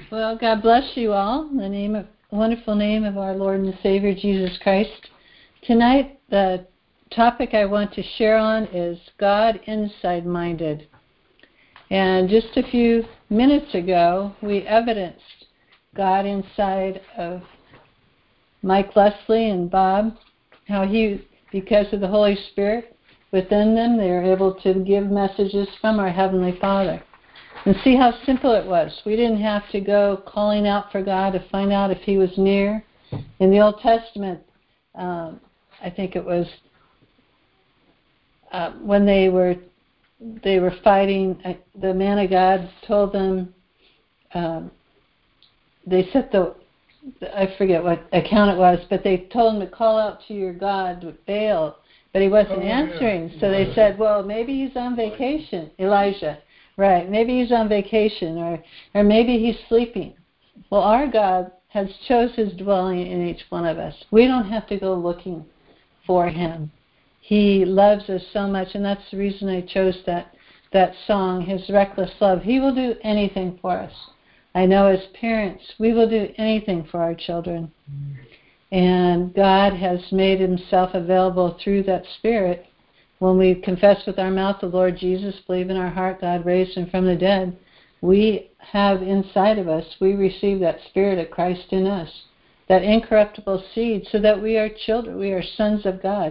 Well, God bless you all in the wonderful name of our Lord and Savior Jesus Christ. Tonight, the topic I want to share on is God inside-minded. And just a few minutes ago, we evidenced God inside of Mike Leslie and Bob, how he, because of the Holy Spirit within them, they are able to give messages from our Heavenly Father. And see how simple it was. We didn't have to go calling out for God to find out if He was near. In the Old Testament, I think it was when they were fighting, the man of God told them, they set I forget what account it was, but they told him to call out to your God, Baal, but he wasn't answering. Yeah. So they said, well, maybe he's on vacation, Elijah. Right, maybe he's on vacation, or maybe he's sleeping. Well, our God has chose His dwelling in each one of us. We don't have to go looking for Him. He loves us so much, and that's the reason I chose that song, His Reckless Love. He will do anything for us. I know as parents, we will do anything for our children. And God has made Himself available through that Spirit. When we confess with our mouth the Lord Jesus, believe in our heart God raised Him from the dead, we have inside of us, we receive that Spirit of Christ in us, that incorruptible seed, so that we are children, we are sons of God.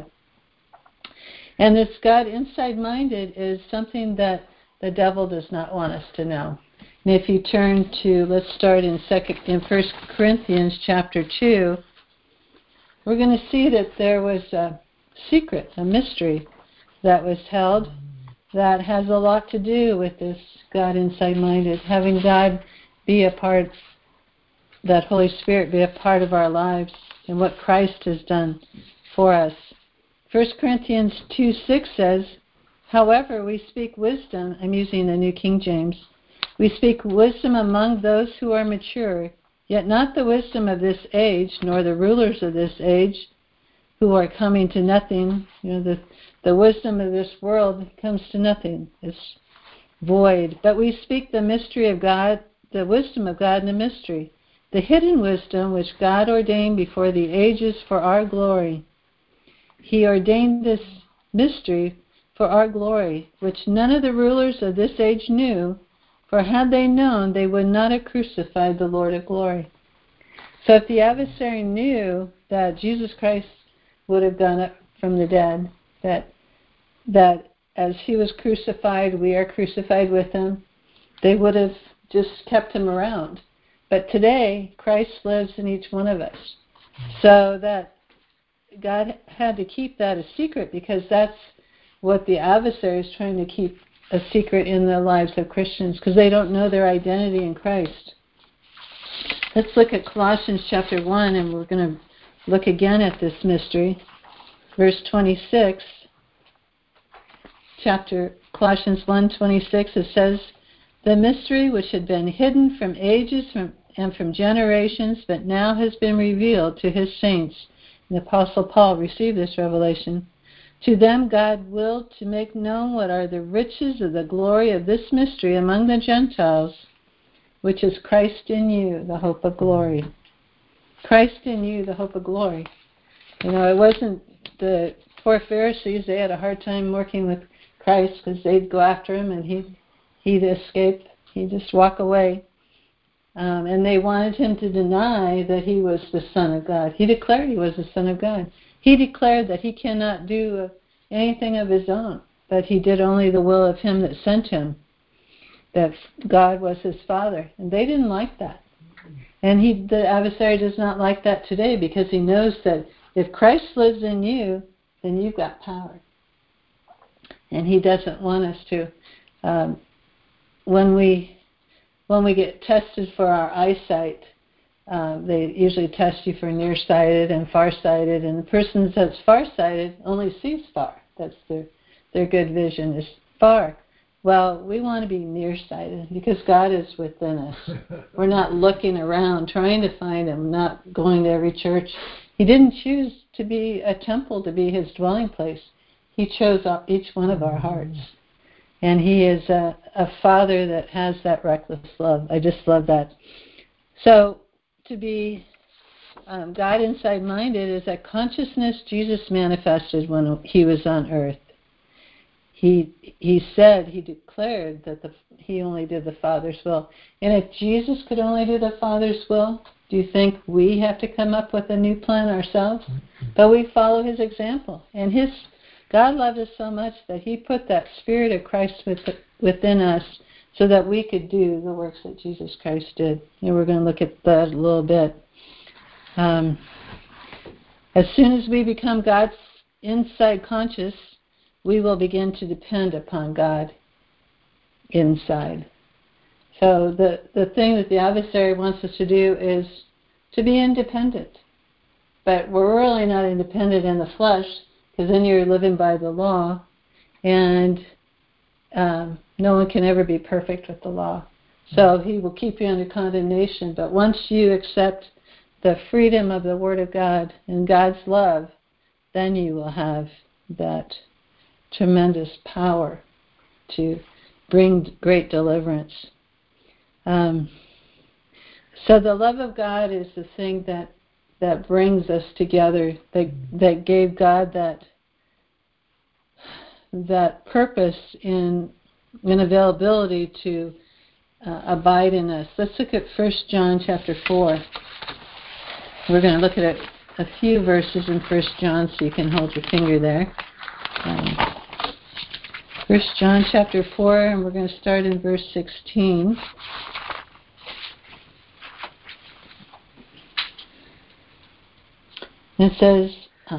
And this God inside-minded is something that the devil does not want us to know. And if you turn to, let's start in 1 Corinthians chapter 2, we're going to see that there was a secret, a mystery, that was held that has a lot to do with this God inside-minded, having God be a part, that Holy Spirit be a part of our lives and what Christ has done for us. 1 Corinthians 2:6 says, however, we speak wisdom, I'm using the New King James, we speak wisdom among those who are mature, yet not the wisdom of this age, nor the rulers of this age, who are coming to nothing. You know, the wisdom of this world comes to nothing. It's void. But we speak the mystery of God, the wisdom of God in a mystery, the hidden wisdom which God ordained before the ages for our glory. He ordained this mystery for our glory, which none of the rulers of this age knew, for had they known, they would not have crucified the Lord of glory. So if the adversary knew that Jesus Christ would have gone up from the dead, that as He was crucified, we are crucified with Him, they would have just kept Him around. But today, Christ lives in each one of us. So that God had to keep that a secret, because that's what the adversary is trying to keep a secret in the lives of Christians, because they don't know their identity in Christ. Let's look at Colossians chapter 1, and we're going to look again at this mystery. Verse 26, Colossians 1:26, it says, the mystery which had been hidden from ages and from generations, but now has been revealed to His saints. And the Apostle Paul received this revelation. To them God willed to make known what are the riches of the glory of this mystery among the Gentiles, which is Christ in you, the hope of glory. Christ in you, the hope of glory. You know, it wasn't the poor Pharisees. They had a hard time working with Christ because they'd go after Him and he'd escape. He'd just walk away. And they wanted Him to deny that He was the Son of God. He declared He was the Son of God. He declared that He cannot do anything of His own, but He did only the will of Him that sent Him, that God was His Father. And they didn't like that. And the adversary does not like that today, because he knows that if Christ lives in you, then you've got power. And he doesn't want us to. When we get tested for our eyesight, they usually test you for nearsighted and farsighted, and the person that's farsighted only sees far. That's their good vision is far. Well, we want to be nearsighted because God is within us. We're not looking around trying to find Him, not going to every church. He didn't choose to be a temple to be His dwelling place. He chose each one of our hearts. And He is a Father that has that reckless love. I just love that. So to be God inside minded is that consciousness Jesus manifested when he was on earth. He declared that he only did the Father's will. And if Jesus could only do the Father's will, do you think we have to come up with a new plan ourselves? But we follow his example. And God loved us so much that he put that Spirit of Christ within us so that we could do the works that Jesus Christ did. And we're going to look at that a little bit. As soon as we become God's inside conscious, we will begin to depend upon God inside. So the thing that the adversary wants us to do is to be independent. But we're really not independent in the flesh, because then you're living by the law, and no one can ever be perfect with the law. So he will keep you under condemnation. But once you accept the freedom of the Word of God and God's love, then you will have that tremendous power to bring great deliverance. So the love of God is the thing that brings us together, that gave God that purpose in availability to abide in us. Let's look at 1 John chapter 4. We're going to look at a few verses in 1 John, so you can hold your finger there. 1 John chapter 4, and we're going to start in verse 16. And it says,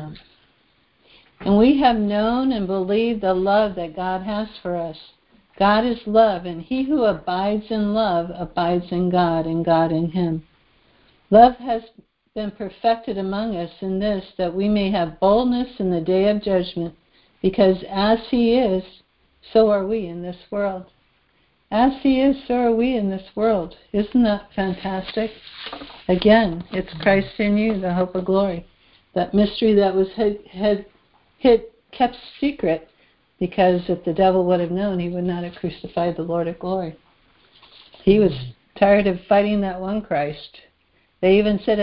and we have known and believed the love that God has for us. God is love, and he who abides in love abides in God, and God in him. Love has been perfected among us in this, that we may have boldness in the day of judgment, because as he is, so are we in this world. As he is, so are we in this world. Isn't that fantastic? Again, it's Christ in you, the hope of glory. That mystery that was kept secret, because if the devil would have known, he would not have crucified the Lord of glory. He was tired of fighting that one Christ. They even said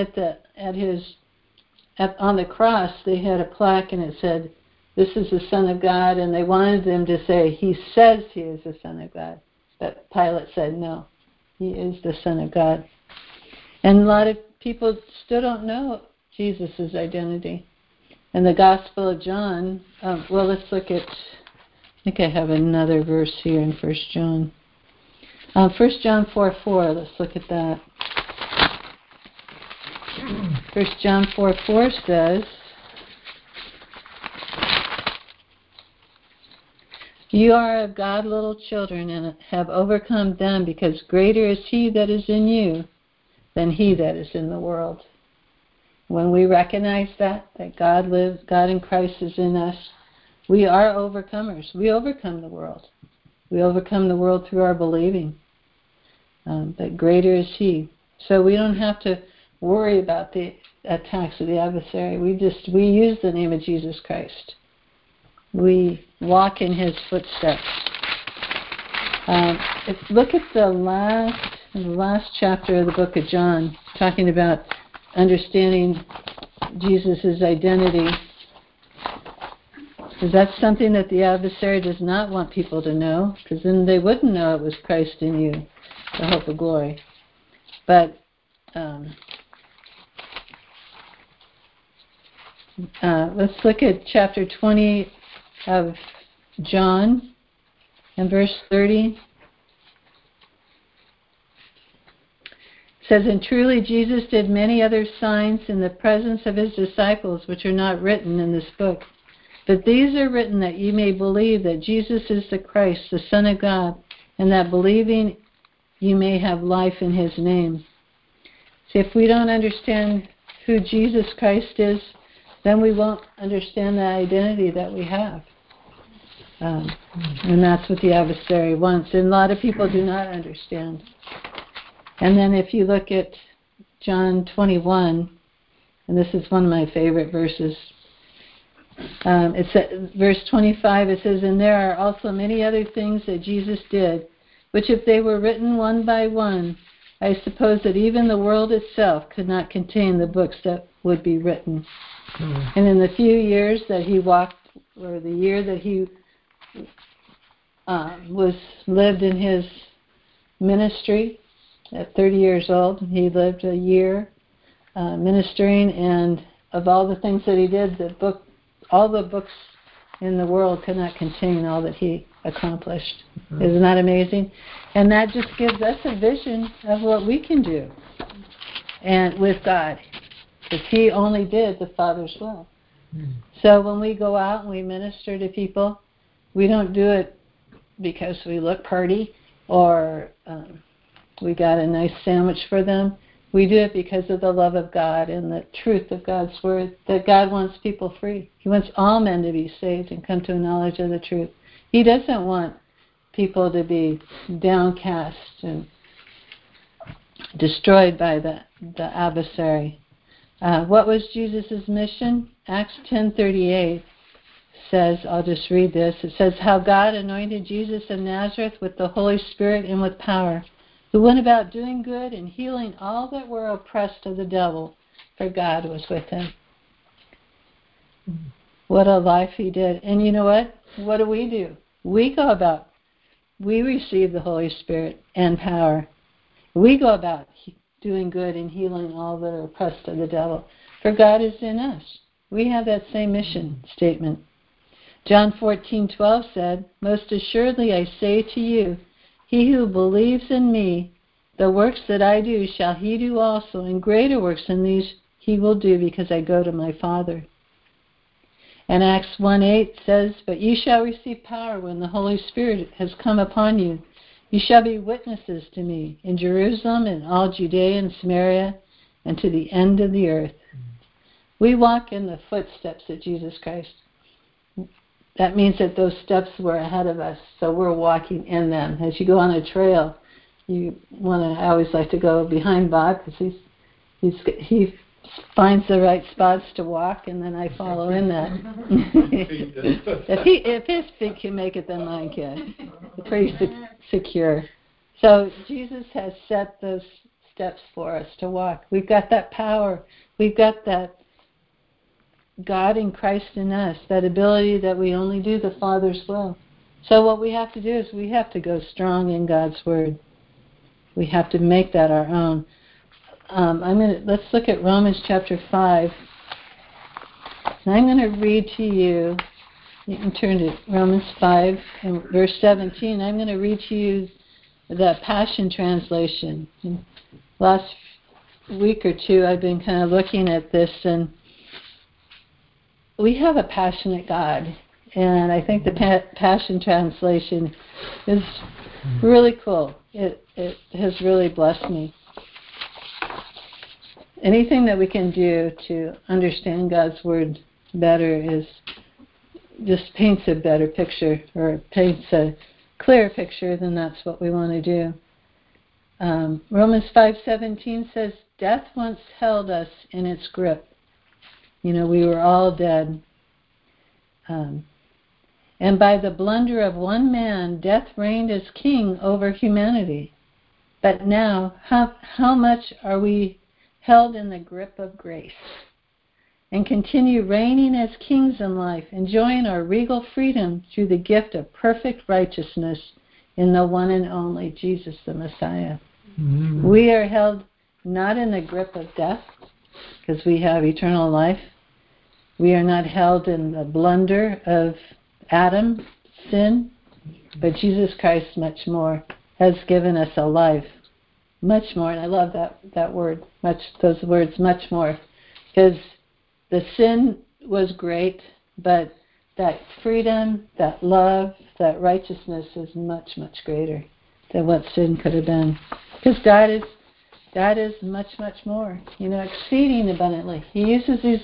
on the cross, they had a plaque and it said, "This is the Son of God," and they wanted them to say, "He says he is the Son of God." But Pilate said, "No, he is the Son of God." And a lot of people still don't know Jesus' identity. And the Gospel of John, let's look at, I think I have another verse here in 1 John. 1 John 4:4, let's look at that. 1 John 4:4 says, "You are of God, little children, and have overcome them, because greater is he that is in you than he that is in the world." When we recognize that God lives, God in Christ is in us, we are overcomers. We overcome the world. We overcome the world through our believing. But greater is he. So we don't have to worry about the attacks of the adversary. We use the name of Jesus Christ. We walk in his footsteps. Look at the last chapter of the book of John, talking about understanding Jesus' identity. Because that's something that the adversary does not want people to know, because then they wouldn't know it was Christ in you, the hope of glory. But let's look at chapter 20 of John and verse 30. It says, "And truly Jesus did many other signs in the presence of his disciples, which are not written in this book. But these are written that ye may believe that Jesus is the Christ, the Son of God, and that believing you may have life in his name." See, if we don't understand who Jesus Christ is, then we won't understand the identity that we have. And that's what the adversary wants. And a lot of people do not understand. And then if you look at John 21, and this is one of my favorite verses, it's at verse 25, it says, "And there are also many other things that Jesus did, which if they were written one by one, I suppose that even the world itself could not contain the books that would be written. And in the few years that he walked, or the year that he lived in his ministry, at 30 years old, he lived a year ministering, and of all the things that he did, all the books in the world could not contain all that he accomplished. Isn't that amazing? And that just gives us a vision of what we can do, and with God, because he only did the Father's will. So when we go out and we minister to people, we don't do it because we look pretty or we got a nice sandwich for them. We do it because of the love of God and the truth of God's Word, that God wants people free. He wants all men to be saved and come to a knowledge of the truth. He doesn't want people to be downcast and destroyed by the adversary. What was Jesus' mission? Acts 10:38 says, I'll just read this. It says, how God anointed Jesus of Nazareth with the Holy Spirit and with power, who went about doing good and healing all that were oppressed of the devil, for God was with him. What a life he did. And you know what? What do? We go about, we receive the Holy Spirit and power. We go about doing good and healing all that are oppressed of the devil, for God is in us. We have that same mission statement. John 14:12 said, most assuredly I say to you, he who believes in me, the works that I do shall he do also, and greater works than these he will do, because I go to my Father. And Acts 1:8 says, but you shall receive power when the Holy Spirit has come upon you. You shall be witnesses to me in Jerusalem and all Judea and Samaria and to the end of the earth. We walk in the footsteps of Jesus Christ. That means that those steps were ahead of us, so we're walking in them. As you go on a trail, I always like to go behind Bob because he finds the right spots to walk, and then I follow in that. If his feet can make it, then mine can. It's pretty secure. So Jesus has set those steps for us to walk. We've got that power. We've got that God in Christ in us, that ability that we only do the Father's will. So what we have to do is we have to go strong in God's Word. We have to make that our own. Let's look at Romans chapter 5. And I'm going to read to you. You can turn to Romans 5 and verse 17. I'm going to read to you the Passion Translation. Last week or two, I've been kind of looking at this, and we have a passionate God, and I think the Passion Translation is really cool. It has really blessed me. Anything that we can do to understand God's Word better just paints a better picture, or paints a clearer picture, then that's what we want to do. Romans 5:17 says, death once held us in its grip. We were all dead. And by the blunder of one man, death reigned as king over humanity. But now, how much are we held in the grip of grace, and continue reigning as kings in life, enjoying our regal freedom through the gift of perfect righteousness in the one and only Jesus the Messiah. Mm-hmm. We are held not in the grip of death, because we have eternal life. We are not held in the blunder of Adam, sin, but Jesus Christ much more has given us a life, much more. And I love that word, those words, much more, because the sin was great, but that freedom, that love, that righteousness is much, much greater than what sin could have been, because God is much, much more, exceeding abundantly. He uses these.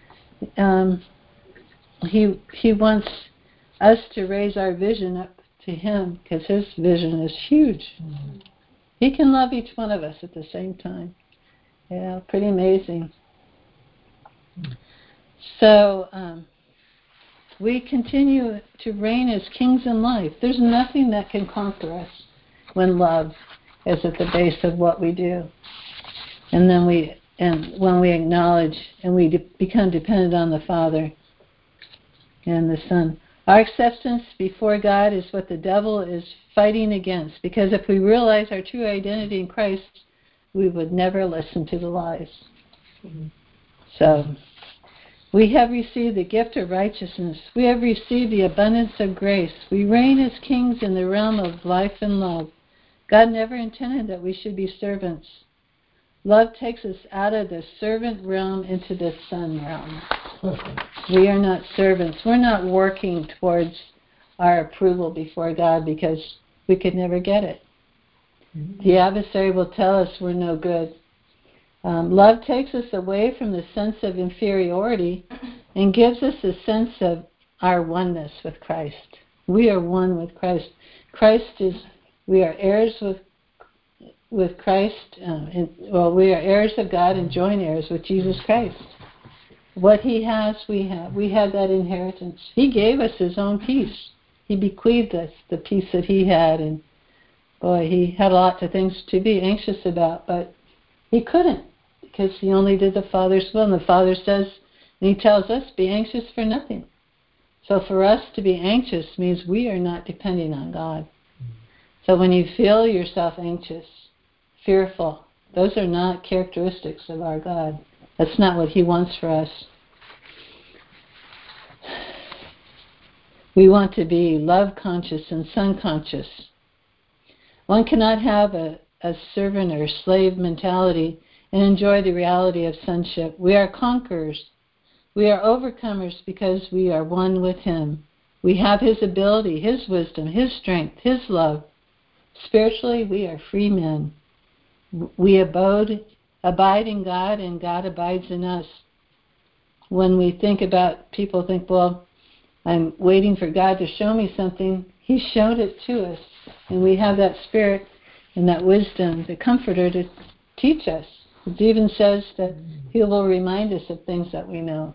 He wants us to raise our vision up to Him, because His vision is huge. Mm-hmm. He can love each one of us at the same time. Pretty amazing. Mm-hmm. So we continue to reign as kings in life. There's nothing that can conquer us when love is at the base of what we do. And then when we acknowledge and we become dependent on the Father and the Son. Our acceptance before God is what the devil is fighting against, because if we realize our true identity in Christ, we would never listen to the lies. Mm-hmm. So, we have received the gift of righteousness. We have received the abundance of grace. We reign as kings in the realm of life and love. God never intended that we should be servants. Love takes us out of the servant realm into the son realm. We are not servants. We're not working towards our approval before God because we could never get it. Mm-hmm. The adversary will tell us we're no good. Love takes us away from the sense of inferiority and gives us a sense of our oneness with Christ. We are one with Christ. We are heirs with Christ. We are heirs of God and joint heirs with Jesus Christ. What He has, we have. We have that inheritance. He gave us His own peace. He bequeathed us the peace that He had, and boy, He had lots of things to be anxious about, but He couldn't, because He only did the Father's will, and the Father says, and He tells us, be anxious for nothing. So for us to be anxious means we are not depending on God. So when you feel yourself anxious, fearful, those are not characteristics of our God. That's not what He wants for us. We want to be love-conscious and son-conscious. One cannot have a servant or slave mentality and enjoy the reality of sonship. We are conquerors. We are overcomers because we are one with Him. We have His ability, His wisdom, His strength, His love. Spiritually, we are free men. We abide in God, and God abides in us. When we think about, people think, well, I'm waiting for God to show me something. He showed it to us. And we have that spirit and that wisdom, the comforter, to teach us. It even says that He will remind us of things that we know.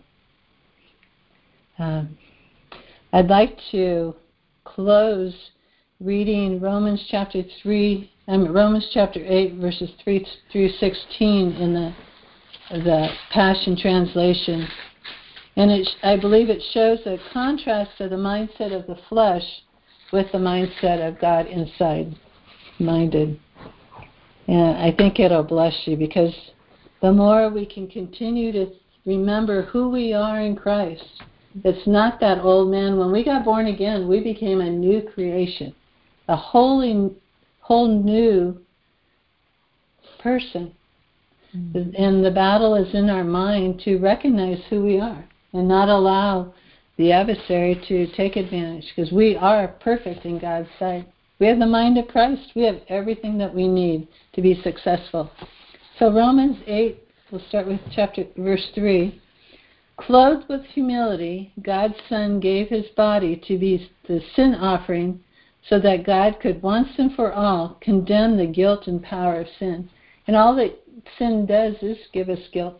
I'd like to close reading Romans chapter 8, verses 3 through 16 in the Passion Translation. And I believe it shows a contrast of the mindset of the flesh with the mindset of God inside minded. And I think it'll bless you, because the more we can continue to remember who we are in Christ, it's not that old man. When we got born again, we became a new creation, a whole new person. Mm-hmm. And the battle is in our mind to recognize who we are and not allow the adversary to take advantage, because we are perfect in God's sight. We have the mind of Christ. We have everything that we need to be successful. So Romans 8, we'll start with verse 3. Clothed with humility, God's Son gave His body to be the sin offering so that God could once and for all condemn the guilt and power of sin. And all that sin does is give us guilt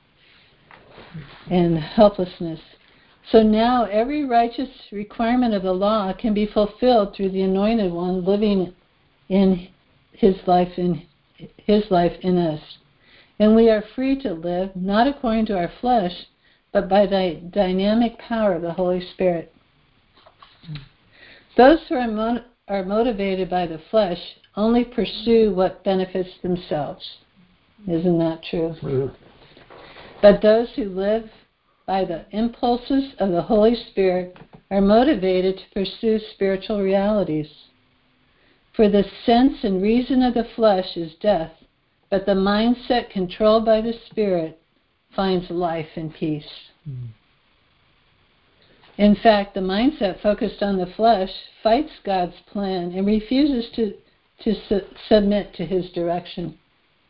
and helplessness. So now every righteous requirement of the law can be fulfilled through the Anointed One living in His life in us. And we are free to live, not according to our flesh, but by the dynamic power of the Holy Spirit. Those who are motivated by the flesh only pursue what benefits themselves. Isn't that true? Mm-hmm. But those who live by the impulses of the Holy Spirit are motivated to pursue spiritual realities. For the sense and reason of the flesh is death, but the mindset controlled by the Spirit finds life and peace. Mm-hmm. In fact, the mindset focused on the flesh fights God's plan and refuses to submit to His direction,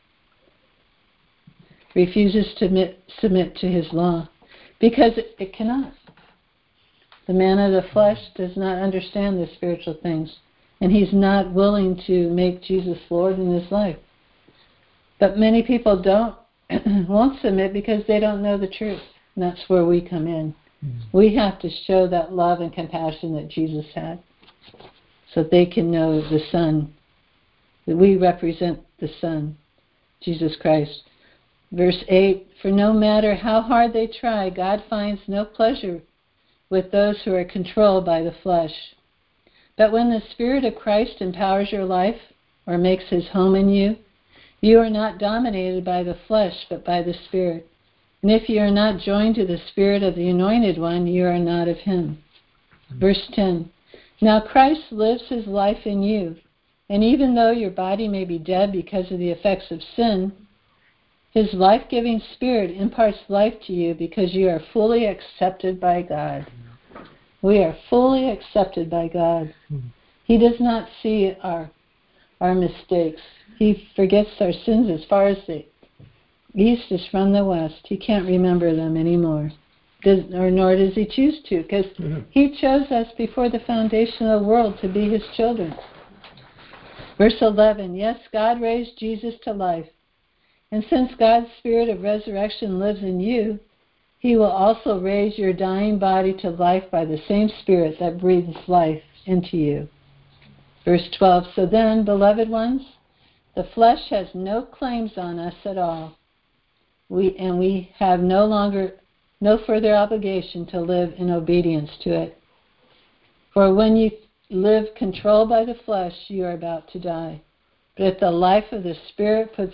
refuses to submit to His law, because it cannot. The man of the flesh does not understand the spiritual things, and he's not willing to make Jesus Lord in his life. But many people won't submit because they don't know the truth. And that's where we come in. Mm-hmm. We have to show that love and compassion that Jesus had, so they can know the Son We represent the Son, Jesus Christ. Verse 8, for no matter how hard they try, God finds no pleasure with those who are controlled by the flesh. But when the Spirit of Christ empowers your life or makes his home in you, you are not dominated by the flesh, but by the Spirit. And if you are not joined to the Spirit of the Anointed One, you are not of him. Verse 10, now Christ lives his life in you, and even though your body may be dead because of the effects of sin, his life-giving Spirit imparts life to you because you are fully accepted by God. We are fully accepted by God. He does not see our mistakes. He forgets our sins as far as the east is from the west. He can't remember them anymore. Nor does he choose to, because he chose us before the foundation of the world to be his children. Verse 11, yes, God raised Jesus to life. And since God's Spirit of resurrection lives in you, he will also raise your dying body to life by the same Spirit that breathes life into you. Verse 12, so then, beloved ones, the flesh has no claims on us at all. We have no further obligation to live in obedience to it. For when you live controlled by the flesh, you are about to die. But if the life of the Spirit puts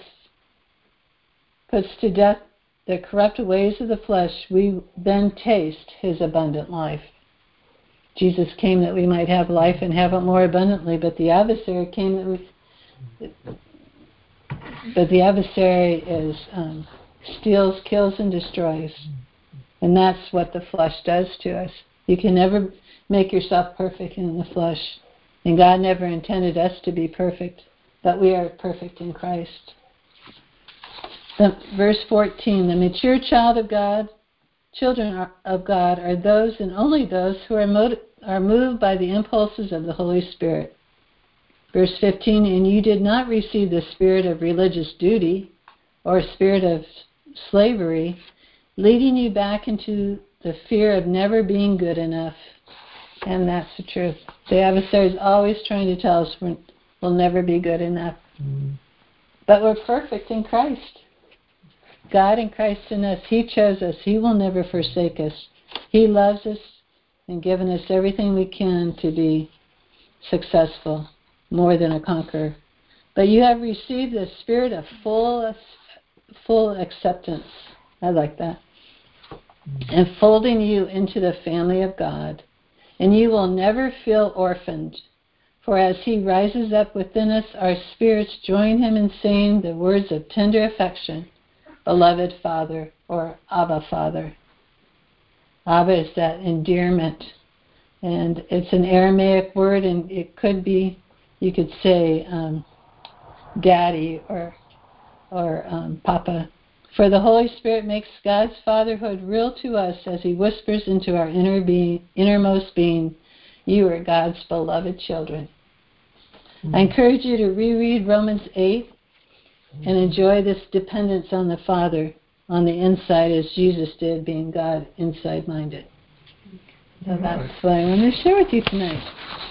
to death the corrupt ways of the flesh, we then taste his abundant life. Jesus came that we might have life and have it more abundantly, but the adversary came steals, kills, and destroys. And that's what the flesh does to us. You can never make yourself perfect in the flesh. And God never intended us to be perfect, but we are perfect in Christ. Verse 14, the mature children of God are those and only those who are moved by the impulses of the Holy Spirit. Verse 15, and you did not receive the spirit of religious duty or spirit of slavery, leading you back into the fear of never being good enough. And that's the truth. The adversary is always trying to tell us we'll never be good enough. But we're perfect in Christ. God in Christ in us, he chose us. He will never forsake us. He loves us and given us everything we can to be successful, more than a conqueror. But you have received the spirit of full acceptance. I like that. Enfolding you into the family of God. And you will never feel orphaned. For as he rises up within us, our spirits join him in saying the words of tender affection, beloved Father, or Abba Father. Abba is that endearment. And it's an Aramaic word, and it could be, you could say, Daddy or Papa. For the Holy Spirit makes God's fatherhood real to us as he whispers into our innermost being, you are God's beloved children. I encourage you to reread Romans 8 and enjoy this dependence on the Father on the inside as Jesus did, being God inside-minded. So that's what I want to share with you tonight.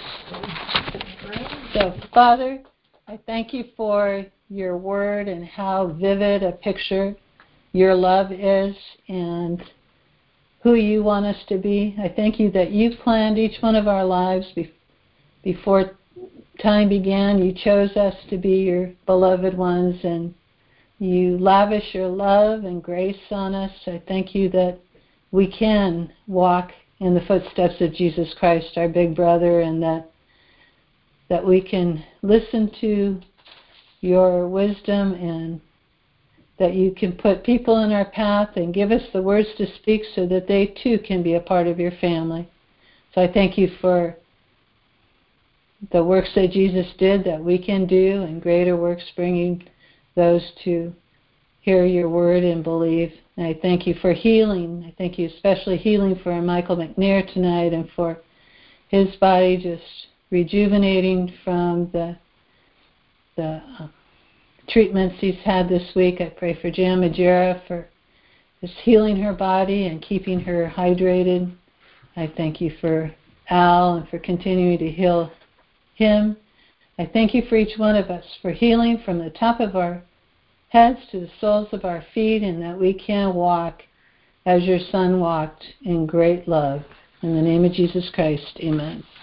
So, Father, I thank you for your word and how vivid a picture your love is and who you want us to be. I thank you that you planned each one of our lives before time began. You chose us to be your beloved ones, and you lavish your love and grace on us. I thank you that we can walk in the footsteps of Jesus Christ, our big brother, and that we can listen to your wisdom, and that you can put people in our path and give us the words to speak so that they too can be a part of your family. So I thank you for the works that Jesus did that we can do, and greater works, bringing those to hear your word and believe. And I thank you for healing. I thank you especially healing for Michael McNair tonight, and for his body just rejuvenating from the treatments he's had this week. I pray for Jan Majera for just healing her body and keeping her hydrated. I thank you for Al and for continuing to heal him. I thank you for each one of us, for healing from the top of our heads to the soles of our feet, and that we can walk as your Son walked in great love. In the name of Jesus Christ, amen.